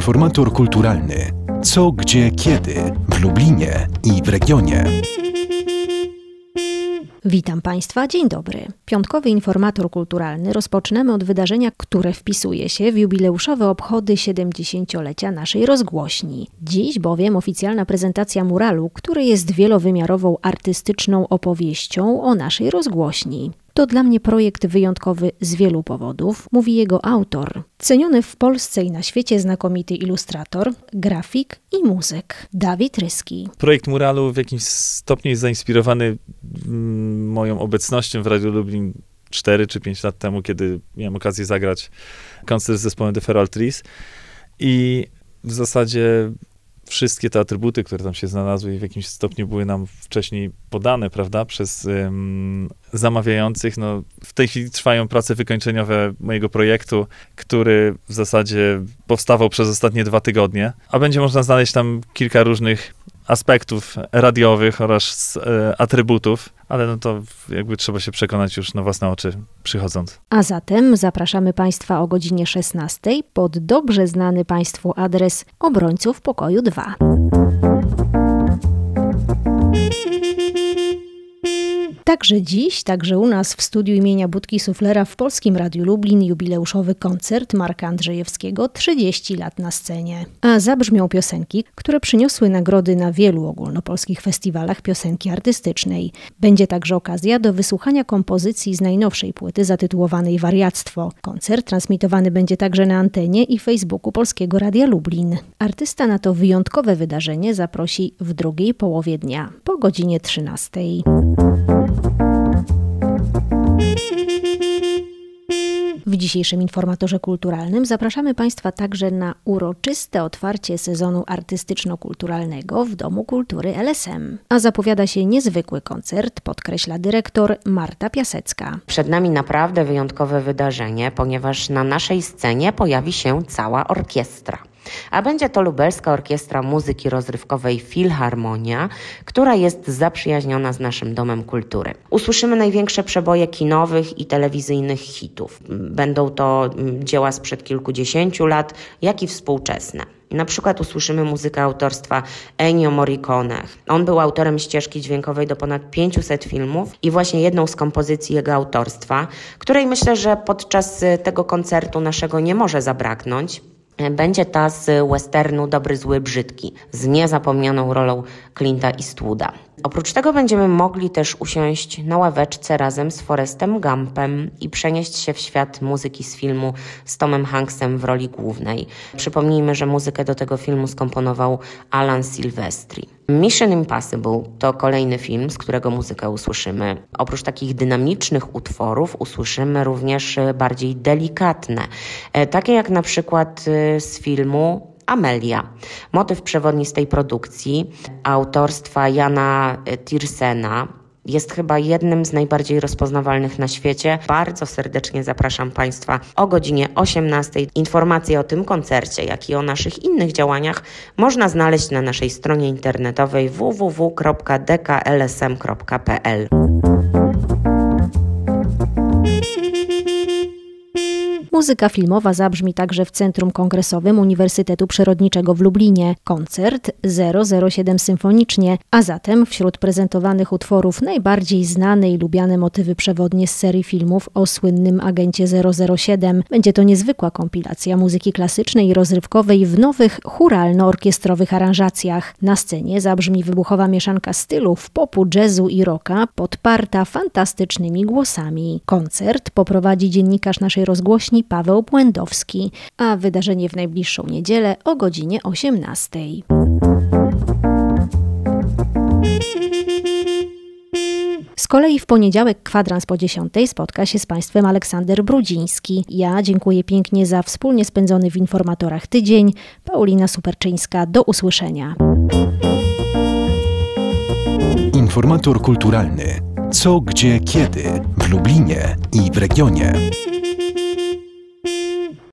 Informator kulturalny. Co, gdzie, kiedy w Lublinie i w regionie. Witam Państwa, dzień dobry. Piątkowy informator kulturalny rozpoczynamy od wydarzenia, które wpisuje się w jubileuszowe obchody 70-lecia naszej rozgłośni. Dziś bowiem oficjalna prezentacja muralu, który jest wielowymiarową artystyczną opowieścią o naszej rozgłośni. To dla mnie projekt wyjątkowy z wielu powodów, mówi jego autor. Ceniony w Polsce i na świecie znakomity ilustrator, grafik i muzyk Dawid Ryski. Projekt muralu w jakimś stopniu jest zainspirowany moją obecnością w Radiu Lublin 4 czy 5 lat temu, kiedy miałem okazję zagrać koncert z zespołem The Feral Trees. I w zasadzie wszystkie te atrybuty, które tam się znalazły i w jakimś stopniu były nam wcześniej podane, prawda, przez zamawiających. No, w tej chwili trwają prace wykończeniowe mojego projektu, który w zasadzie powstawał przez ostatnie 2 tygodnie, a będzie można znaleźć tam kilka różnych aspektów radiowych oraz atrybutów, ale no to jakby trzeba się przekonać już na własne oczy przychodząc. A zatem zapraszamy Państwa o godzinie 16 pod dobrze znany Państwu adres Obrońców Pokoju 2. Także dziś, także u nas w studiu imienia Budki Suflera w Polskim Radiu Lublin jubileuszowy koncert Marka Andrzejewskiego 30 lat na scenie. A zabrzmią piosenki, które przyniosły nagrody na wielu ogólnopolskich festiwalach piosenki artystycznej. Będzie także okazja do wysłuchania kompozycji z najnowszej płyty zatytułowanej Wariactwo. Koncert transmitowany będzie także na antenie i Facebooku Polskiego Radia Lublin. Artysta na to wyjątkowe wydarzenie zaprosi w drugiej połowie dnia, po godzinie 13. W dzisiejszym informatorze kulturalnym zapraszamy Państwa także na uroczyste otwarcie sezonu artystyczno-kulturalnego w Domu Kultury LSM. A zapowiada się niezwykły koncert, podkreśla dyrektor Marta Piasecka. Przed nami naprawdę wyjątkowe wydarzenie, ponieważ na naszej scenie pojawi się cała orkiestra. A będzie to Lubelska Orkiestra Muzyki Rozrywkowej Filharmonia, która jest zaprzyjaźniona z naszym Domem Kultury. Usłyszymy największe przeboje kinowych i telewizyjnych hitów. Będą to dzieła sprzed kilkudziesięciu lat, jak i współczesne. Na przykład usłyszymy muzykę autorstwa Ennio Morricone. On był autorem ścieżki dźwiękowej do ponad 500 filmów i właśnie jedną z kompozycji jego autorstwa, której myślę, że podczas tego koncertu naszego nie może zabraknąć, będzie ta z westernu Dobry, zły, brzydki, z niezapomnianą rolą Clint'a Eastwooda. Oprócz tego będziemy mogli też usiąść na ławeczce razem z Forrestem Gumpem i przenieść się w świat muzyki z filmu z Tomem Hanksem w roli głównej. Przypomnijmy, że muzykę do tego filmu skomponował Alan Silvestri. Mission Impossible to kolejny film, z którego muzykę usłyszymy. Oprócz takich dynamicznych utworów usłyszymy również bardziej delikatne, takie jak na przykład z filmu Amelia. Motyw przewodni z tej produkcji autorstwa Jana Tiersena jest chyba jednym z najbardziej rozpoznawalnych na świecie. Bardzo serdecznie zapraszam Państwa o godzinie 18. Informacje o tym koncercie, jak i o naszych innych działaniach można znaleźć na naszej stronie internetowej www.dklsm.pl. Muzyka filmowa zabrzmi także w Centrum Kongresowym Uniwersytetu Przyrodniczego w Lublinie. Koncert 007 symfonicznie, a zatem wśród prezentowanych utworów najbardziej znane i lubiane motywy przewodnie z serii filmów o słynnym agencie 007. Będzie to niezwykła kompilacja muzyki klasycznej i rozrywkowej w nowych, chóralno-orkiestrowych aranżacjach. Na scenie zabrzmi wybuchowa mieszanka stylów popu, jazzu i rocka, podparta fantastycznymi głosami. Koncert poprowadzi dziennikarz naszej rozgłośni Paweł Błędowski, a wydarzenie w najbliższą niedzielę o godzinie 18. Z kolei w poniedziałek kwadrans po 10 spotka się z Państwem Aleksander Brudziński. Ja dziękuję pięknie za wspólnie spędzony w informatorach tydzień. Paulina Superczyńska, do usłyszenia. Informator kulturalny. Co, gdzie, kiedy w Lublinie i w regionie.